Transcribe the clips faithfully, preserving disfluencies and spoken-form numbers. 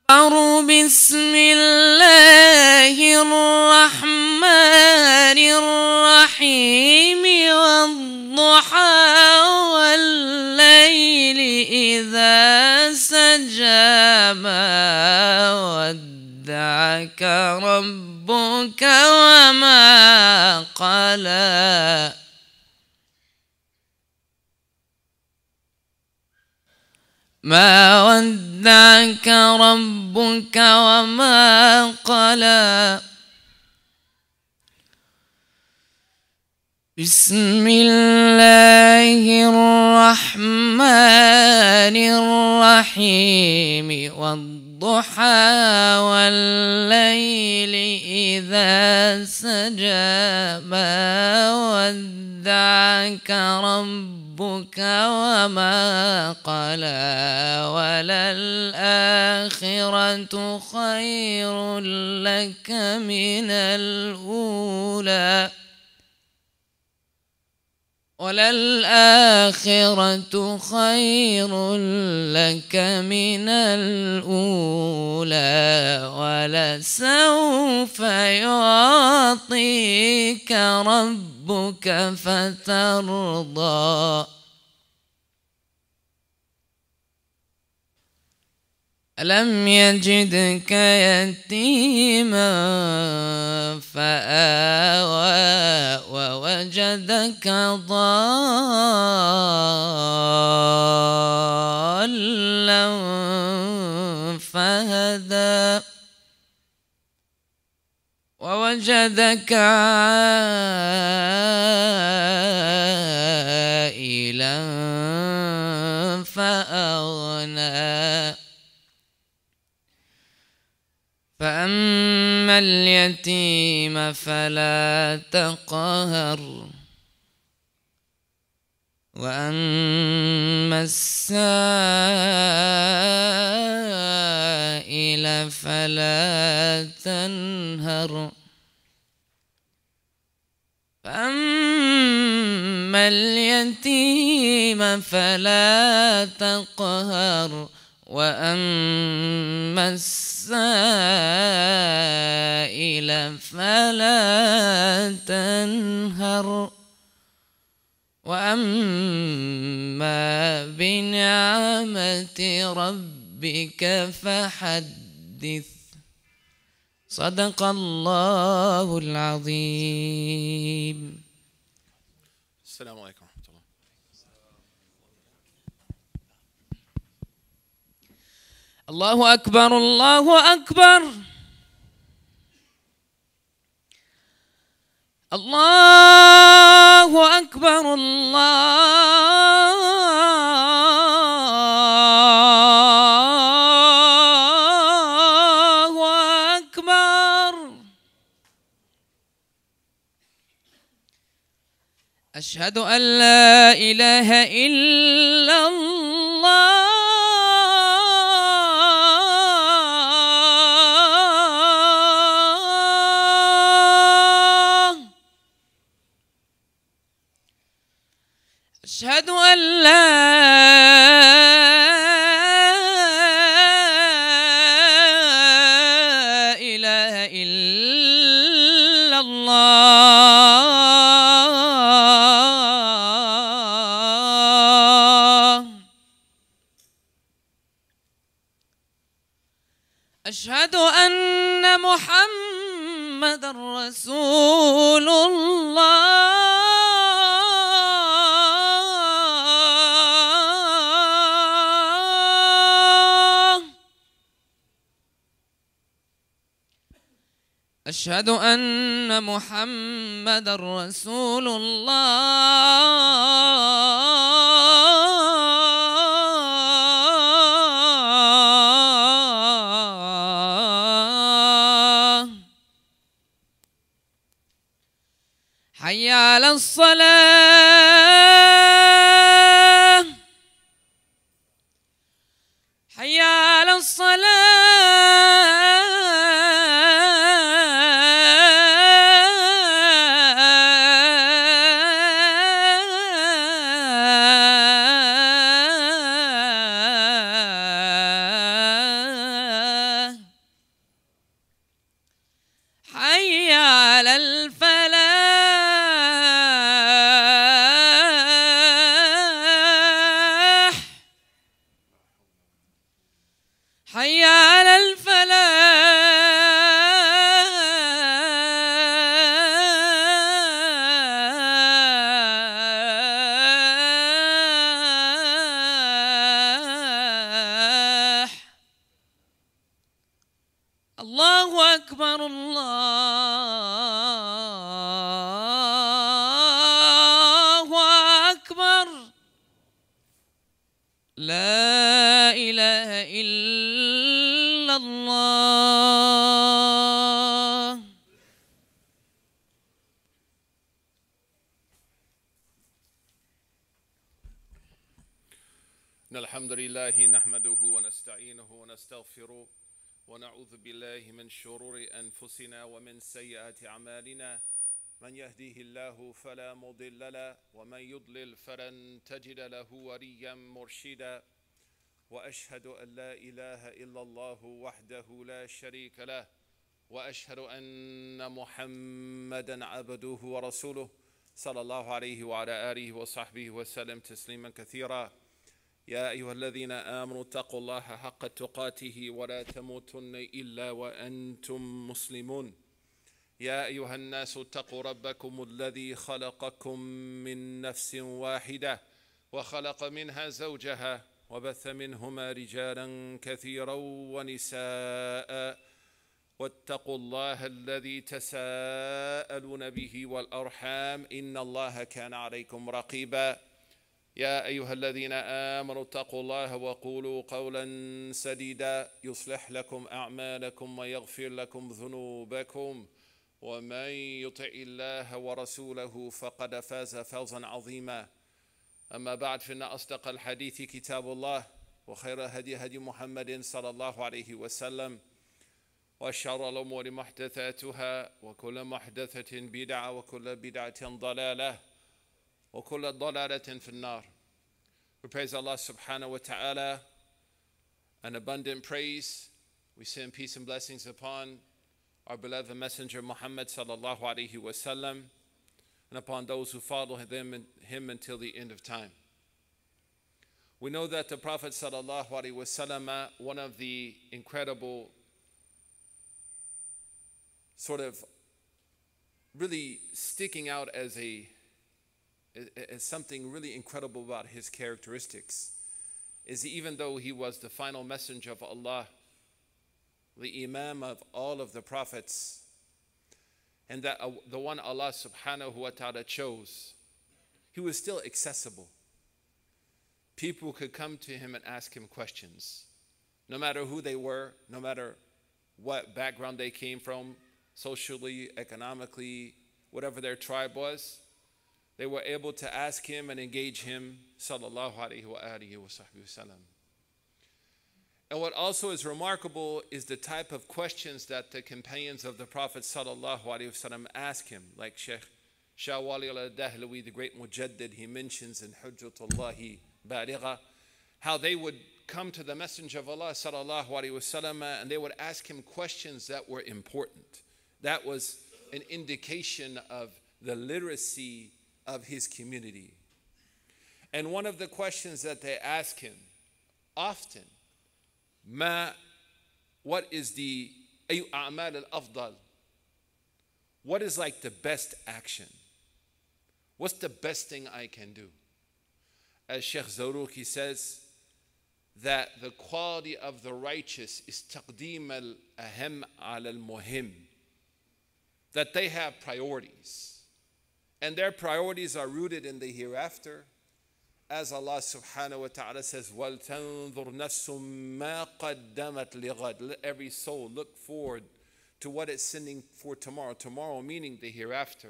بسم الله الرحمن الرحيم والضحى والليل إذا سجى ما ودعك ربك وما قلى ما ودعك ربك وما قلى. بسم الله الرحمن الرحيم والضحى والليل إذا سجى ما ودعك ربك وما قلى وللآخرة خير لك من الأولى وللآخرة خير لك من الأولى ولسوف يعطيك ربك فترضى. ألم يجدك يتيما فآوى ووجدك ضالا فهدى ووجدك عائلا فأغنى. فأما اليتيم فلا تقهر وأما السائل فلا تنهر. فأما اليتيم فلا تقهر وأما السائل فلا تنهر. وأما بنعمة ربك فحدث. صدق الله العظيم. السلام عليكم ورحمة الله. الله أكبر الله أكبر الله أكبر الله أكبر. أشهد أن لا إله إلا الله أشهد أن لا إله إلا الله. أشهد أن محمدًا رسول الله. أشهد أن محمدًا رسول الله. حي على الصلاة حي على الصلاة الله أكبر الله أكبر لا إله إلا الله. إن الحمد لله نحمده ونستعينه ونستغفره ونعوذ بالله من شرور أنفسنا ومن سيئات أعمالنا من يهديه الله فلا مضل له ومن يضلل فلن تجد له وليا مرشدا وأشهد أن لا إله إلا الله وحده لا شريك له وأشهد أن محمدا عبده ورسوله صلى الله عليه وعلى آله وصحبه وسلم تسليما كثيرا. يا أيها الذين آمنوا اتقوا الله حق تقاته ولا تموتن إلا وأنتم مسلمون. يا أيها الناس اتقوا ربكم الذي خلقكم من نفس واحدة وخلق منها زوجها وبث منهما رجالا كثيرا ونساء واتقوا الله الذي تساءلون به والأرحام إن الله كان عليكم رقيبا. يا أيها الذين آمنوا اتقوا الله وقولوا قولا سديدا يصلح لكم أعمالكم ويغفر لكم ذنوبكم ومن يطع الله ورسوله فقد فاز فوزا عظيما. أما بعد فإن أصدق الحديث كتاب الله وخير هدي هدي محمد صلى الله عليه وسلم وشر الأمور محدثاتها وكل محدثة بدعة وكل بدعة ضلالة وكل ضلالة في النار. We praise Allah subhanahu wa ta'ala an abundant praise. We send peace and blessings upon our beloved messenger Muhammad sallallahu alayhi wa sallam and upon those who follow them and him until the end of time. We know that the Prophet sallallahu alayhi wa sallam, one of the incredible sort of really sticking out as a as something really incredible about his characteristics is even though he was the final messenger of Allah, the imam of all of the prophets, and that uh, the one Allah subhanahu wa ta'ala chose, he was still accessible. People could come to him and ask him questions, no matter who they were, no matter what background they came from, socially, economically, whatever their tribe was. They were able to ask him and engage him, sallallahu alayhi wa alihi wa sahbihi wa sallam. And what also is remarkable is the type of questions that the companions of the Prophet sallallahu alayhi wa sallam ask him, like Sheikh Shah Wali al-Dahlawi, the great mujaddid, he mentions in Hujjatullahi Baligha, how they would come to the Messenger of Allah sallallahu alayhi wa sallam and they would ask him questions that were important. That was an indication of the literacy of his community. And one of the questions that they ask him often, ma, what is the ayu a'mal al-afdal? What is like the best action? What's the best thing I can do? As Sheikh Zarruq says, that the quality of the righteous is taqdeem al-aham al-muhim, that they have priorities. And their priorities are rooted in the hereafter. As Allah subhanahu wa ta'ala says, وَلْتَنظُرْ نَفْسٌ مَا قَدَّمَتْ لِغَدْ. Let every soul look forward to what it's sending for tomorrow. Tomorrow meaning the hereafter.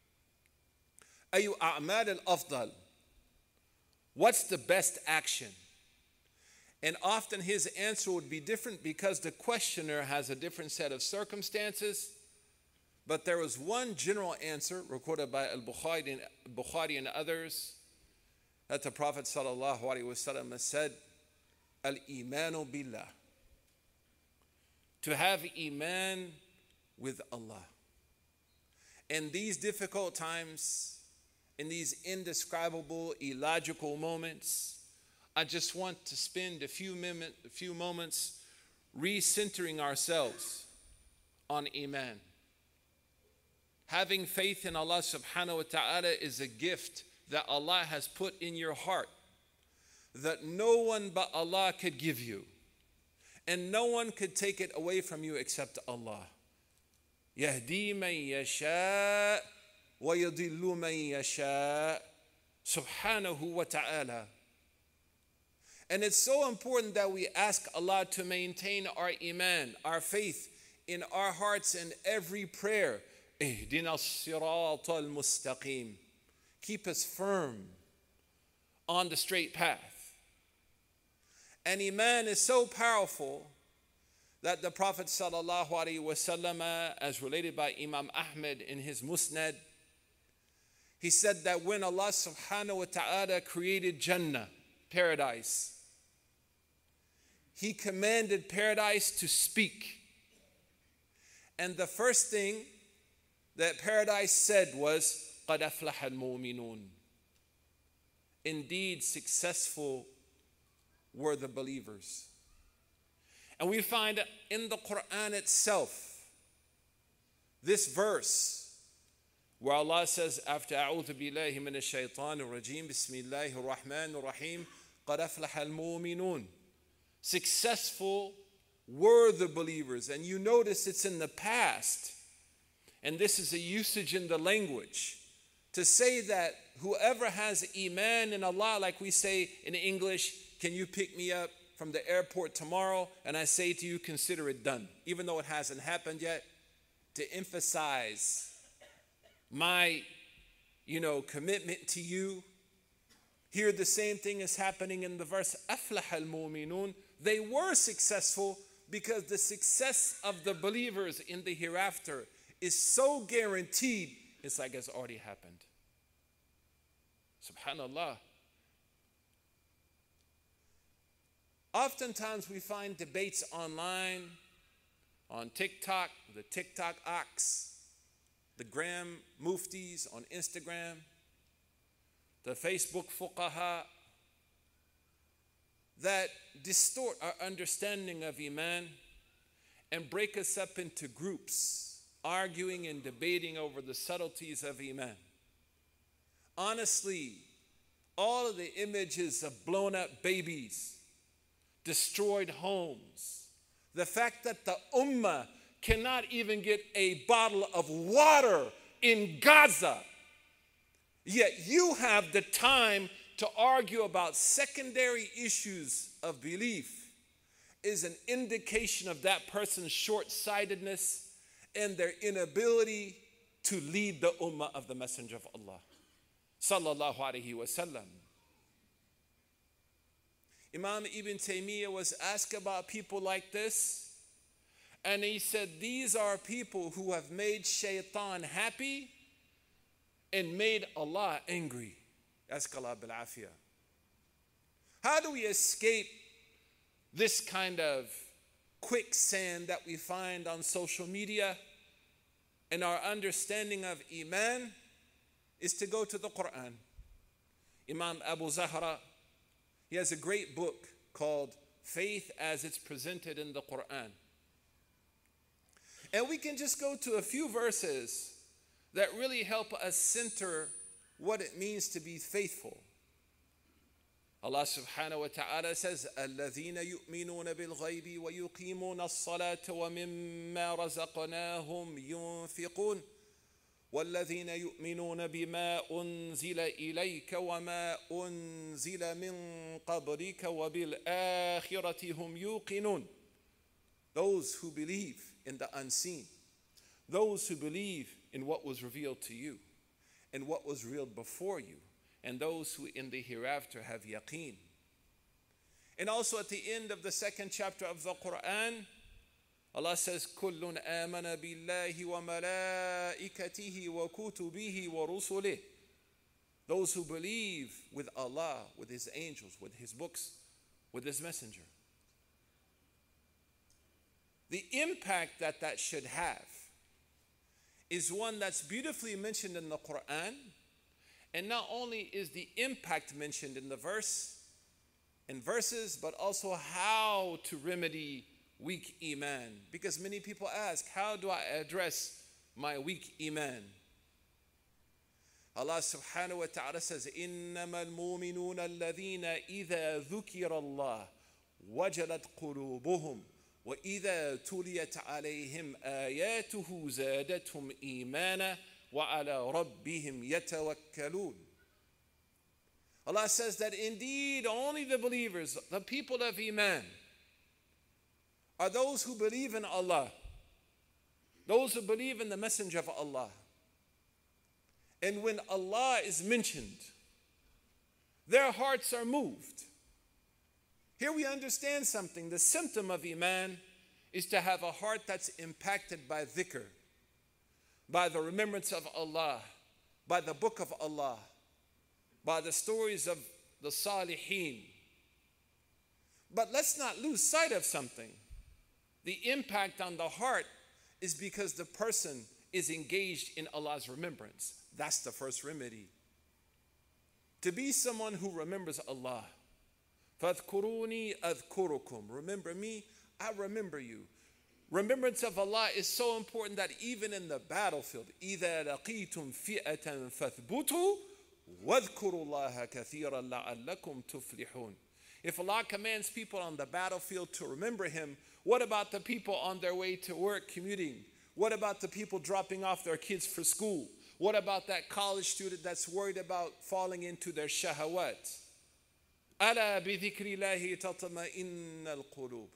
أَيُّ أَعْمَالِ الْأَفْضَلِ. What's the best action? And often his answer would be different because the questioner has a different set of circumstances. But there was one general answer recorded by Al-Bukhari and, Bukhari and others that the Prophet sallallahu alaihi wasallam said, Al-Imanu Billah. To have Iman with Allah. In these difficult times, in these indescribable, illogical moments, I just want to spend a few, minute, a few moments recentering ourselves on Iman. Having faith in Allah subhanahu wa ta'ala is a gift that Allah has put in your heart that no one but Allah could give you. and no one could take it away from you except Allah. يهدي من يشاء ويضل من يشاء سبحانه وتعالى. And it's so important that we ask Allah to maintain our iman, our faith in our hearts in every prayer. اهدنا الصراط المستقيم. Keep us firm on the straight path. And iman is so powerful that the Prophet sallallahu alaihi wasallam, as related by Imam Ahmed in his Musnad, he said that when Allah subhanahu wa ta'ala created Jannah, paradise, He commanded paradise to speak. And the first thing that paradise said was, قَدْ أَفْلَحَ الْمُؤْمِنُونَ. Indeed, successful were the believers. And we find in the Quran itself, this verse, where Allah says, after أعوذ بالله من الشيطان الرجيم بسم الله الرحمن الرحيم قَدْ أَفْلَحَ الْمُؤْمِنُونَ. Successful were the believers. And you notice it's in the past. And this is a usage in the language to say that whoever has iman in Allah, like we say in English, can you pick me up from the airport tomorrow? And I say to you, consider it done. Even though it hasn't happened yet, to emphasize my, you know, commitment to you. Here the same thing is happening in the verse, أَفْلَحَ الْمُؤْمِنُونَ. They were successful because the success of the believers in the hereafter is so guaranteed, it's like it's already happened. Subhanallah. Oftentimes we find debates online, on TikTok, the TikTok ox, the Gram Muftis on Instagram, the Facebook fuqaha, that distort our understanding of iman and break us up into groups, arguing and debating over the subtleties of iman. Honestly, all of the images of blown up babies, destroyed homes, the fact that the ummah cannot even get a bottle of water in Gaza, yet you have the time to argue about secondary issues of belief, is an indication of that person's short-sightedness and their inability to lead the ummah of the Messenger of Allah sallallahu alaihi wasallam. Imam Ibn Taymiyyah was asked about people like this, and he said, these are people who have made shaitan happy and made Allah angry. Asqallah bil afiyah. How do we escape this kind of quicksand that we find on social media? And our understanding of iman is to go to the Quran. Imam Abu Zahra, he has a great book called Faith as It's Presented in the Quran. And we can just go to a few verses that really help us center what it means to be faithful. Allah subhanahu wa ta'ala says, الَّذِينَ يُؤْمِنُونَ بِالْغَيْبِ وَيُقِيمُونَ الصَّلَاةَ وَمِمَّا رَزَقْنَاهُمْ يُنْفِقُونَ وَالَّذِينَ يُؤْمِنُونَ بِمَا أُنزِلَ إِلَيْكَ وَمَا أُنزِلَ مِن قَبْلِكَ وَبِالْآخِرَةِ هُمْ يُوقِنُونَ. Those who believe in the unseen, those who believe in what was revealed to you and what was revealed before you, and those who in the hereafter have yaqeen. And also at the end of the second chapter of the Quran, Allah says, كُلٌّ آمَنَ بِاللَّهِ وَمَلَائِكَتِهِ وَكُتُبِهِ وَرُسُلِهِ. Those who believe with Allah, with His angels, with His books, with His messenger. The impact that that should have is one that's beautifully mentioned in the Quran. And not only is the impact mentioned in the verse, in verses, but also how to remedy weak iman. Because many people ask, how do I address my weak iman? Allah subhanahu wa ta'ala says, إِنَّمَا الْمُؤْمِنُونَ الَّذِينَ إِذَا ذُكِرَ اللَّهُ وَجَلَتْ قُلُوبُهُمْ وَإِذَا تُلِيَتْ عَلَيْهِمْ آيَاتُهُ زَادَتْهُمْ إِيمَانًا وَعَلَى رَبِّهِمْ يَتَوَكَّلُونَ. Allah says that indeed only the believers, the people of Iman, are those who believe in Allah, those who believe in the Messenger of Allah. And when Allah is mentioned, their hearts are moved. Here we understand something. The symptom of Iman is to have a heart that's impacted by dhikr, by the remembrance of Allah, by the book of Allah, by the stories of the Salihin. But let's not lose sight of something. The impact on the heart is because the person is engaged in Allah's remembrance. That's the first remedy. To be someone who remembers Allah. فَاذْكُرُونِي أَذْكُرُكُمْ. Remember me, I remember you. Remembrance of Allah is so important that even in the battlefield, إِذَا لَقِيتُمْ فِئَةً فَاثْبُتُوا وَاذْكُرُوا اللَّهَ كَثِيرًا لَعَلَّكُمْ تُفْلِحُونَ. If Allah commands people on the battlefield to remember Him, what about the people on their way to work commuting? What about the people dropping off their kids for school? What about that college student that's worried about falling into their shahawat? أَلَا بِذِكْرِ اللَّهِ تَطْمَئِنَّ الْقُلُوبُ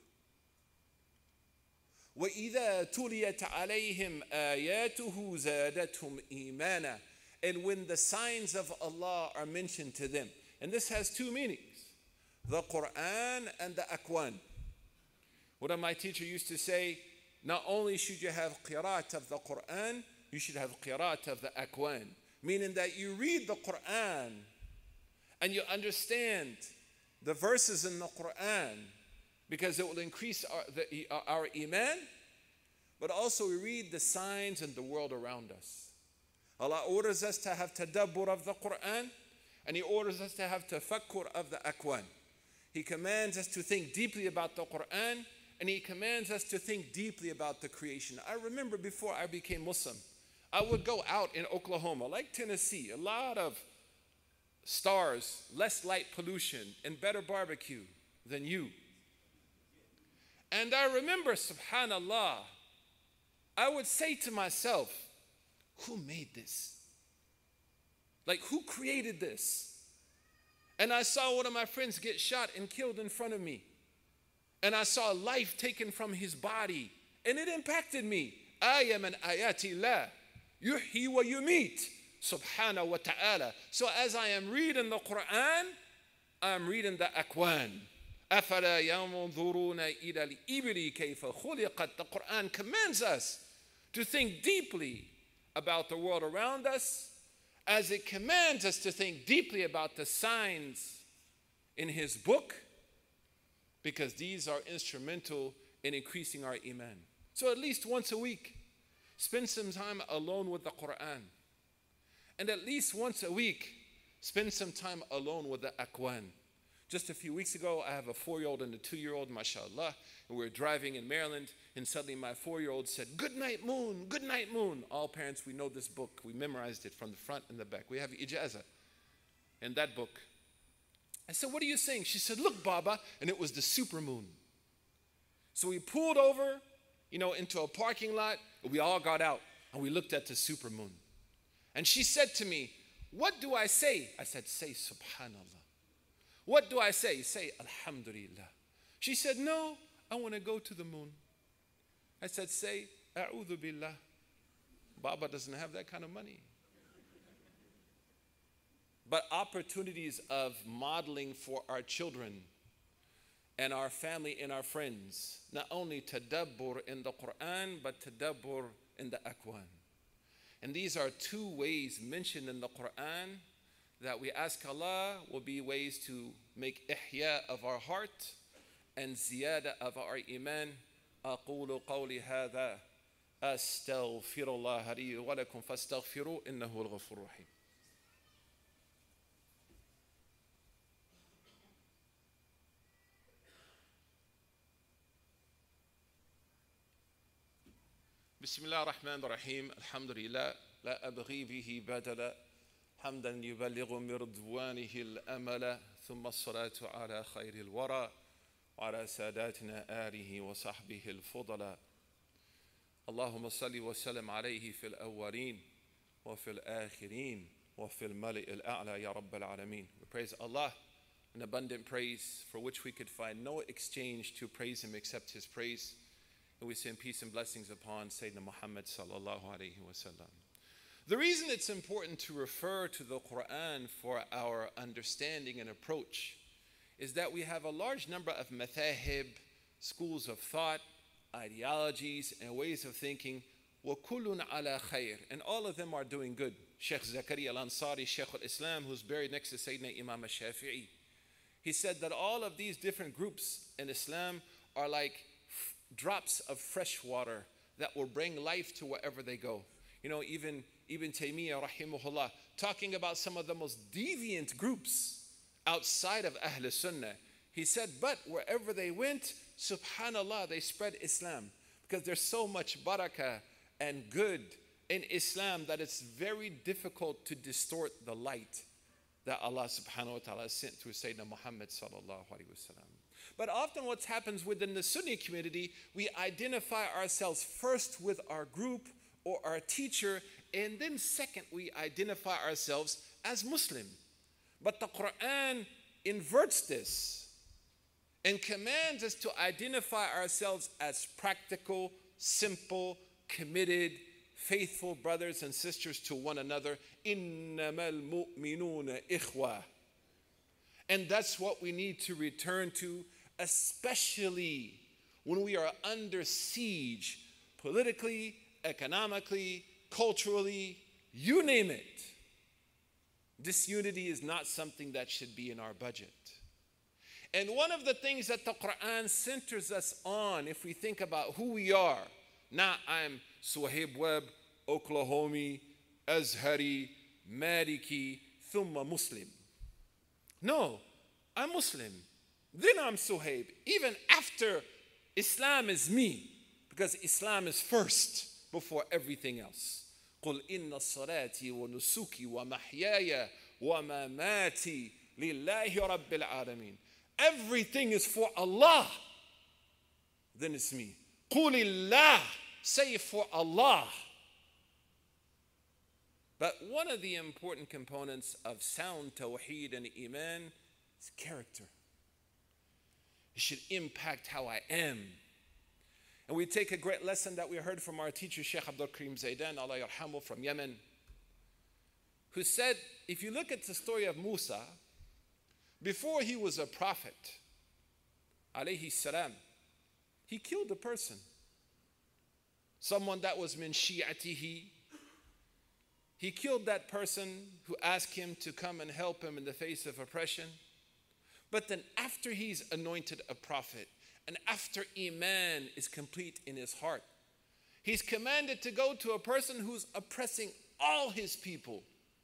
وَإِذَا تُلِيَتْ عَلَيْهِمْ آيَاتُهُ زَادَتْهُمْ إِيمَانًا. And when the signs of Allah are mentioned to them. And this has two meanings. The Quran and the Aqwan. One of my teachers used to say, not only should you have qiraat of the Quran, you should have qiraat of the Aqwan. Meaning that you read the Quran and you understand the verses in the Quran because it will increase our, the, our iman, but also we read the signs in the world around us. Allah orders us to have tadabbur of the Quran, and He orders us to have tafakkur of the Aqwan. He commands us to think deeply about the Quran, and He commands us to think deeply about the creation. I remember before I became Muslim, I would go out in Oklahoma, like Tennessee, a lot of stars, less light pollution, and better barbecue than you. And I remember, subhanallah, I would say to myself, who made this? Like, who created this? And I saw one of my friends get shot and killed in front of me. And I saw life taken from his body. And it impacted me. Ayah min ayati Allah. Yuhyi wa yumit. Subhanahu wa ta'ala. So as I am reading the Quran, I'm reading the Aqwan. أَفَلَا يَنظُرُونَ إِلَى الْإِبِلِ كَيْفَ خُلِقَتْ. The Quran commands us to think deeply about the world around us, as it commands us to think deeply about the signs in His book, because these are instrumental in increasing our iman. So at least once a week, spend some time alone with the Quran. And at least once a week, spend some time alone with the Aqwan. Just a few weeks ago, I have a four-year-old and a two-year-old, mashallah, and we were driving in Maryland, and suddenly my four-year-old said, "Good night, moon, good night, moon." All parents, we know this book. We memorized it from the front and the back. We have ijazah in that book. I said, "What are you saying?" She said, "Look, Baba," and it was the super moon. So we pulled over, you know, into a parking lot, and we all got out, and we looked at the super moon. And she said to me, "What do I say?" I said, "Say Subhanallah." "What do I say?" "Say Alhamdulillah." She said, "No, I want to go to the moon." I said, "Say A'udhu Billah." Baba doesn't have that kind of money. But opportunities of modeling for our children and our family and our friends, not only tadabbur in the Quran, but tadabbur in the Aqwan. And these are two ways mentioned in the Quran that we ask Allah will be ways to make ihya of our heart and ziyada of our iman. أقول قولي هذا أستغفر الله لي ولكم فاستغفروا إنه الغفور الرحيم. بسم الله الرحمن الرحيم. الحمد لله لا أبغي به بدلا حمدا يبلغ من رضوانه الأمل ثم الصلاة على خير الورى وعلى ساداتنا آله وصحبه الفضلاء اللهم صل وسلم عليه في الأولين وفي الآخرين وفي الملئ الأعلى يا رب العالمين. We praise Allah in abundant praise for which we could find no exchange to praise Him except His praise. And we send peace and blessings upon Sayyidina Muhammad sallallahu alayhi wa sallam. The reason it's important to refer to the Quran for our understanding and approach is that we have a large number of mathahib, schools of thought, ideologies, and ways of thinking. وَكُلٌّ عَلَى خَيْرٍ, and all of them are doing good. Sheikh Zakaria al-Ansari, Sheikh al-Islam, who's buried next to Sayyidina Imam al-Shafi'i, he said that all of these different groups in Islam are like f- drops of fresh water that will bring life to wherever they go. You know, even Ibn Taymiyyah, rahimahullah, talking about some of the most deviant groups outside of Ahl Sunnah, he said, but wherever they went, subhanallah, they spread Islam, because there's so much barakah and good in Islam that it's very difficult to distort the light that Allah subhanahu wa ta'ala sent through Sayyidina Muhammad sallallahu alayhi wa sallam. But often what happens within the Sunni community, we identify ourselves first with our group or our teacher, and then second we identify ourselves as Muslim. But the Quran inverts this and commands us to identify ourselves as practical, simple, committed, faithful brothers and sisters to one another. إِنَّمَا الْمُؤْمِنُونَ إِخْوَةً. And that's what we need to return to, especially when we are under siege, politically, economically, culturally, you name it. Disunity is not something that should be in our budget. And one of the things that the Quran centers us on, if we think about who we are, not I'm Suhaib Webb, Oklahomi, Azhari, Maliki, thumma Muslim. No, I'm Muslim. Then I'm Suhaib. Even after Islam is me, because Islam is first before everything else. قُلْ إِنَّ الصَّلَاةِ وَنُسُكِي وَمَحْيَايَ وَمَمَاتِي لِلَّهِ رَبِّ الْعَالَمِينَ. Everything is for Allah. Then it's me. قُلِ اللَّهِ, say it for Allah. But one of the important components of sound tawheed and iman is character. It should impact how I am. And we take a great lesson that we heard from our teacher, Sheikh Abdul Karim Zaidan, Allah yarhamu, from Yemen, who said, if you look at the story of Musa, before he was a prophet, alayhi salam, he killed a person. Someone that was min shi'atihi. He killed that person who asked him to come and help him in the face of oppression. But then after he's anointed a prophet, and after iman is complete in his heart, he's commanded to go to a person who's oppressing all his people.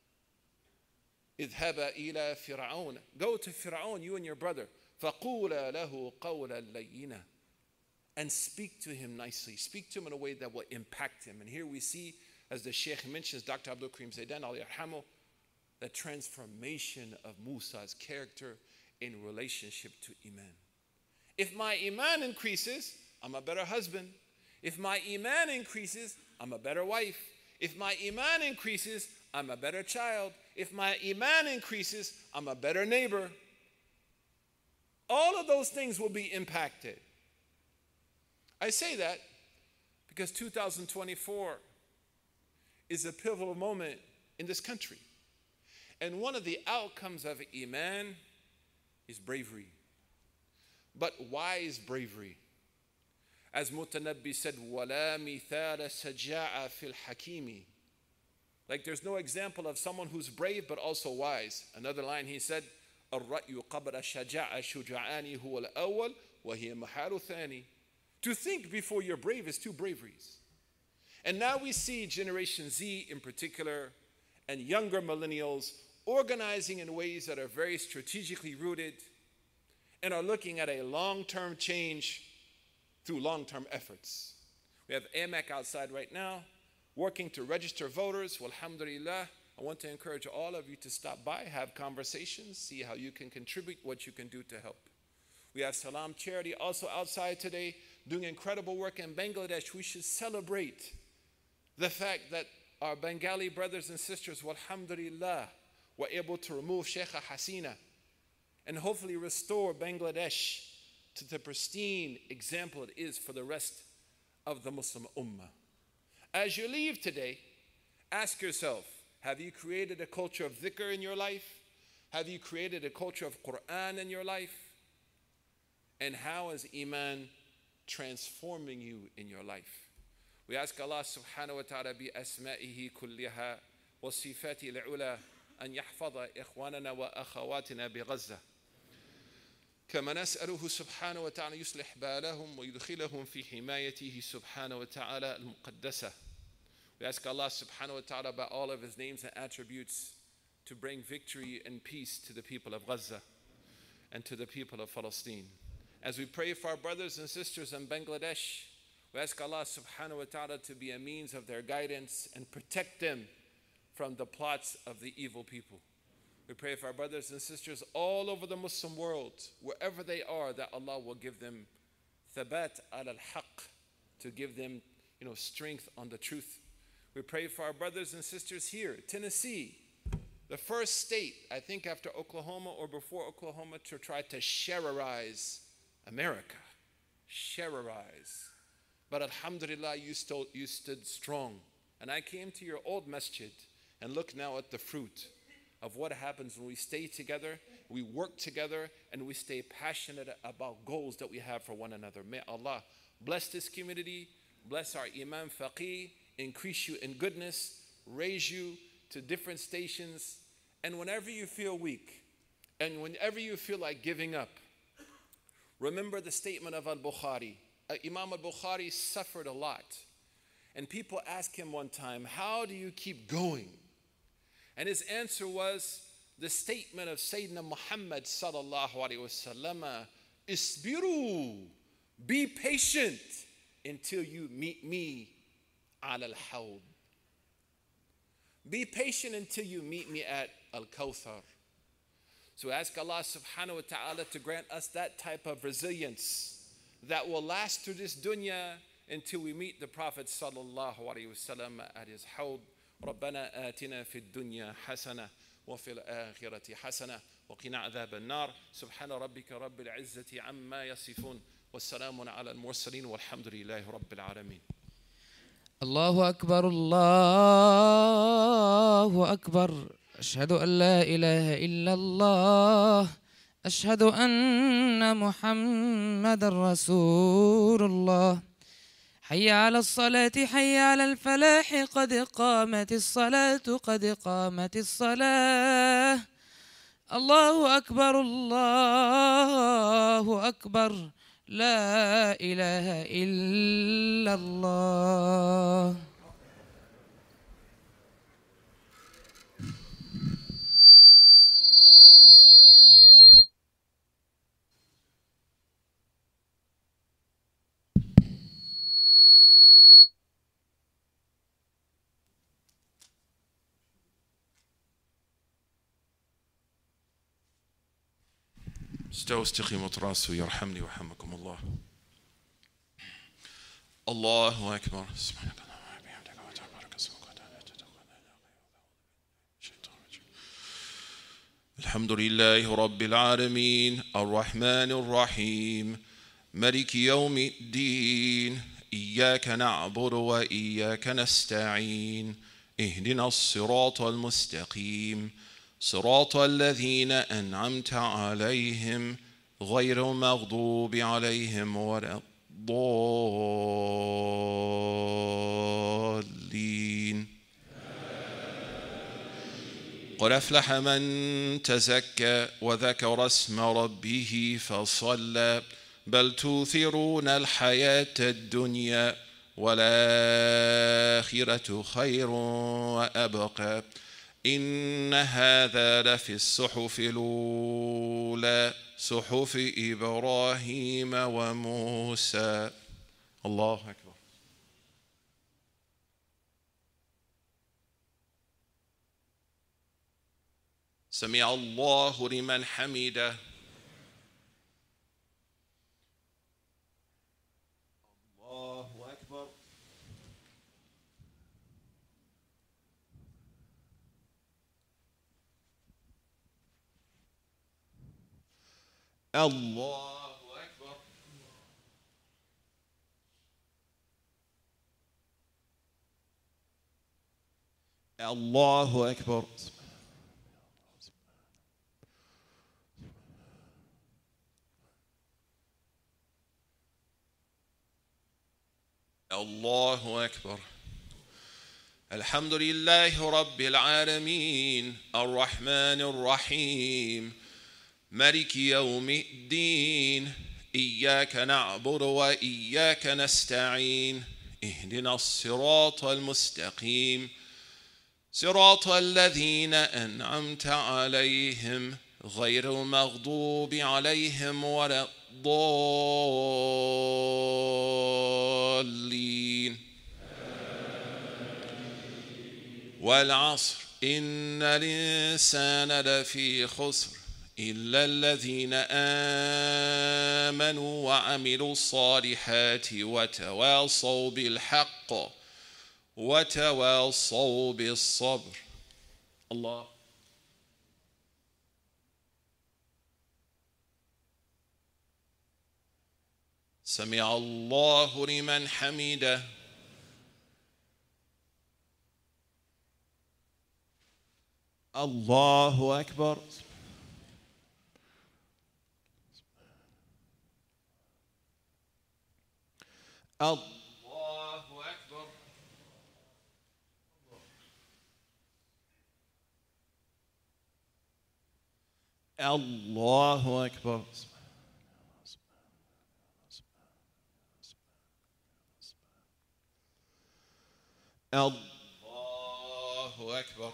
اذهبا إلى فرعون. Go to Fir'aun, you and your brother. فَقُولَا لَهُ قَوْلًا لَيِّنًا. And speak to him nicely. Speak to him in a way that will impact him. And here we see, as the Sheikh mentions, Doctor Abdul Karim Zaidan, Allah yarhamu, the transformation of Musa's character in relationship to iman. If my iman increases, I'm a better husband. If my iman increases, I'm a better wife. If my iman increases, I'm a better child. If my iman increases, I'm a better neighbor. All of those things will be impacted. I say that because two thousand twenty-four is a pivotal moment in this country. And one of the outcomes of iman is bravery. But wise bravery. As Mutanabbi said, وَلَا مِثَالَ سَجَاعَ فِي الْحَكِيمِ. Like there's no example of someone who's brave but also wise. Another line he said, الرَّأْيُ قَبْرَ شَجَاعَ شُجَعَانِ هُوَ الْأَوَّلِ وَهِيَ مَحَالُ ثَانِي. To think before you're brave is two braveries. And now we see Generation Z in particular and younger millennials organizing in ways that are very strategically rooted and are looking at a long-term change through long-term efforts. We have A M E C outside right now working to register voters. Well, alhamdulillah, I want to encourage all of you to stop by, have conversations, see how you can contribute, what you can do to help. We have Salam Charity also outside today doing incredible work in Bangladesh. We should celebrate the fact that our Bengali brothers and sisters, walhamdulillah, were able to remove Sheikha Hasina and hopefully restore Bangladesh to the pristine example it is for the rest of the Muslim Ummah. As you leave today, ask yourself, have you created a culture of dhikr in your life? Have you created a culture of Quran in your life? And how is Iman transforming you in your life? We ask Allah subhanahu wa ta'ala bi asma'ihi kulliha wa sifati al-ula an yahfadha ikhwanana wa akhawatina bi Gaza. كما نسأله سبحانه وتعالى يصلح بالهم ويدخلهم في حمايته سبحانه وتعالى المقدسة. We ask Allah subhanahu wa ta'ala by all of his names and attributes to bring victory and peace to the people of Gaza and to the people of Palestine. As we pray for our brothers and sisters in Bangladesh, we ask Allah subhanahu wa ta'ala to be a means of their guidance and protect them from the plots of the evil people. We pray for our brothers and sisters all over the Muslim world, wherever they are, that Allah will give them thabat al-haq, to give them, you know, strength on the truth. We pray for our brothers and sisters here, Tennessee, the first state, I think after Oklahoma or before Oklahoma, to try to Shararize America. Shararize. But alhamdulillah, you, stood, you stood strong. And I came to your old masjid and look now at the fruit of what happens when we stay together, we work together, and we stay passionate about goals that we have for one another. May Allah bless this community, bless our Imam Faqih, increase you in goodness, raise you to different stations, and whenever you feel weak, and whenever you feel like giving up, remember the statement of Al-Bukhari. Uh, Imam Al-Bukhari suffered a lot, and people asked him one time, how do you keep going? And his answer was the statement of Sayyidina Muhammad sallallahu alaihi wasallam, Isbiru, be patient until you meet me al al-hawd. Be patient until you meet me at Al-Kawthar. So ask Allah subhanahu wa ta'ala to grant us that type of resilience that will last through this dunya until we meet the Prophet sallallahu alaihi wasallam at his hawd. ربنا آتنا في الدنيا حسنة وفي الآخرة حسنة وقنا عذاب النار سبحان ربك رب العزة عما يصفون والسلام على المرسلين والحمد لله رب العالمين. الله أكبر الله أكبر أشهد أن لا إله إلا الله أشهد أن محمد رسول الله حي على الصلاة حي على الفلاح قد قامت الصلاة قد قامت الصلاة الله أكبر الله أكبر لا إله إلا الله. استووا استقيموا تراسوا يرحمني ويرحمكم الله. الله أكبر. سبحانك اللهم وبحمدك وتبارك اسمك وتعالى جدك. الحمد لله رب العالمين الرحمن الرحيم مالك يوم الدين إياك نعبد وإياك نستعين اهدنا الصراط المستقيم صراط الذين أنعمت عليهم غير المغضوب عليهم ولا الضالين. قد أفلح من تزكى وذكر اسم ربه فصلى بل توثرون الحياة الدنيا والآخرة خير وأبقى إن هذا لفي الصحف الأولى صحف إبراهيم وموسى. الله أكبر. سمع الله لمن حمده. الله أكبر. الله أكبر. الله أكبر. الحمد لله رب العالمين الرحمن الرحيم مالك يوم الدين إياك نعبد وإياك نستعين اهدنا الصراط المستقيم صراط الذين أنعمت عليهم غير المغضوب عليهم ولا الضالين. والعصر إن الإنسان لفي خسر إلا الذين آمنوا وعملوا الصالحات وتواصوا بالحق وتواصوا بالصبر. الله. سمع الله لمن حمده. الله أكبر. الله أكبر. الله أكبر. الله أكبر.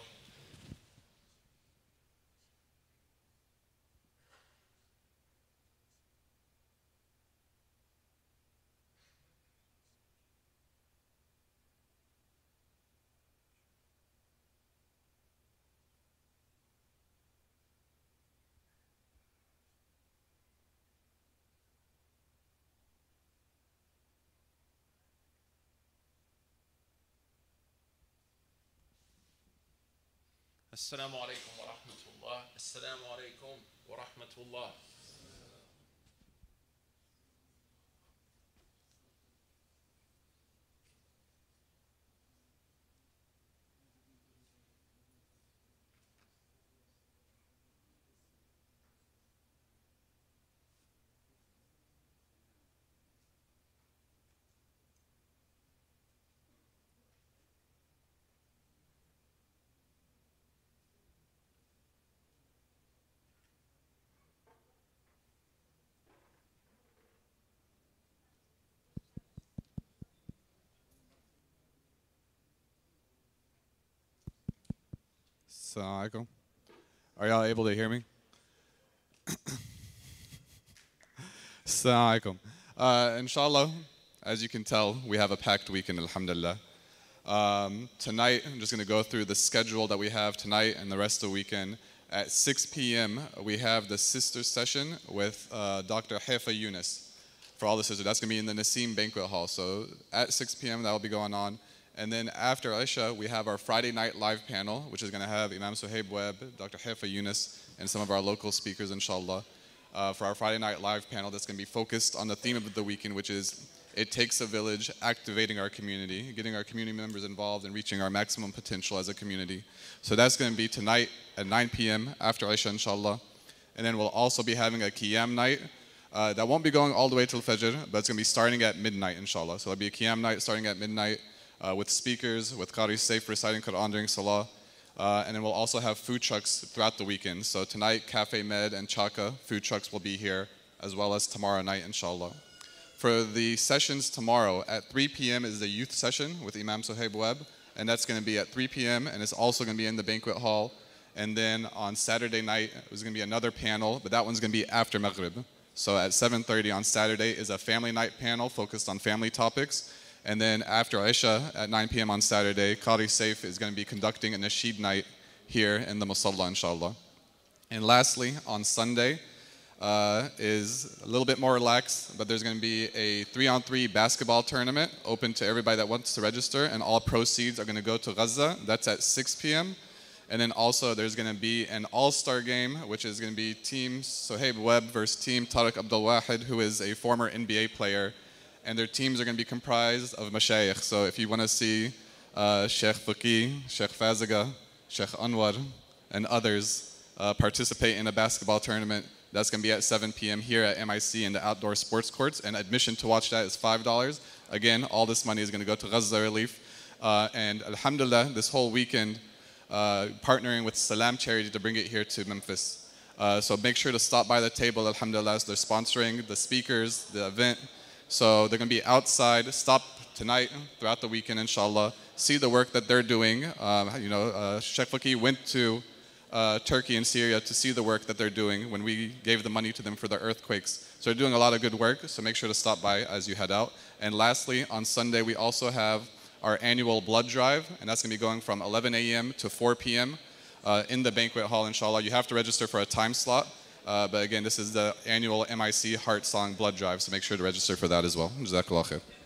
السلام عليكم ورحمة الله. السلام عليكم ورحمة الله. Assalamu alaikum. Are y'all able to hear me? Assalamu alaikum. Uh, inshallah, as you can tell, we have a packed weekend, alhamdulillah. Um, tonight, I'm just going to go through the schedule that we have tonight and the rest of the weekend. At six p m, we have the sister session with uh, Doctor Haifa Yunus. For all the sisters, that's going to be in the Nassim Banquet Hall. So at six p m, that will be going on. And then after Isha, we have our Friday night live panel, which is going to have Imam Suhaib Webb, Doctor Haifa Yunus, and some of our local speakers, inshallah, uh, for our Friday night live panel that's going to be focused on the theme of the weekend, which is It Takes a Village, activating our community, getting our community members involved and reaching our maximum potential as a community. So that's going to be tonight at nine p m after Isha, inshallah. And then we'll also be having a Qiyam night. Uh, that won't be going all the way till Fajr, but it's going to be starting at midnight, inshallah. So there'll be a Qiyam night starting at midnight. Uh, with speakers, with Qari Saif reciting Quran during Salah. Uh, and then we'll also have food trucks throughout the weekend. So tonight, Cafe Med and Chaka food trucks will be here, as well as tomorrow night, inshallah. For the sessions tomorrow, at three p m is the youth session with Imam Suhaib Webb, and that's going to be at three p m, and it's also going to be in the banquet hall. And then on Saturday night, there's going to be another panel, but that one's going to be after Maghrib. So at seven thirty on Saturday is a family night panel focused on family topics. And then after Isha at nine p m on Saturday, Qari Saif is going to be conducting a nasheed night here in the Musalla, inshallah. And lastly, on Sunday uh, is a little bit more relaxed, but there's going to be a three-on-three basketball tournament open to everybody that wants to register, and all proceeds are going to go to Gaza. That's at six p m And then also there's going to be an all-star game, which is going to be Team Sohaib Webb versus Team Tariq Abdul Wahid, who is a former N B A player. And their teams are going to be comprised of mashayikh. So if you want to see uh, Sheikh Faqih, Sheikh Fazaga, Sheikh Anwar, and others uh, participate in a basketball tournament, that's going to be at seven p m here at M I C in the outdoor sports courts. And admission to watch that is five dollars. Again, all this money is going to go to Gaza Relief. Uh, and alhamdulillah, this whole weekend, uh, partnering with Salam Charity to bring it here to Memphis. Uh, so make sure to stop by the table, alhamdulillah, as they're sponsoring the speakers, the event. So they're going to be outside. Stop tonight, throughout the weekend, inshallah. See the work that they're doing. Um, you know, uh, Sheikh Faqih went to uh, Turkey and Syria to see the work that they're doing when we gave the money to them for the earthquakes. So they're doing a lot of good work, so make sure to stop by as you head out. And lastly, on Sunday, we also have our annual blood drive, and that's going to be going from eleven a m to four p m Uh, in the banquet hall, inshallah. You have to register for a time slot. Uh, but again, this is the annual M I C Heart Song Blood Drive, so make sure to register for that as well. Jazakallah khair.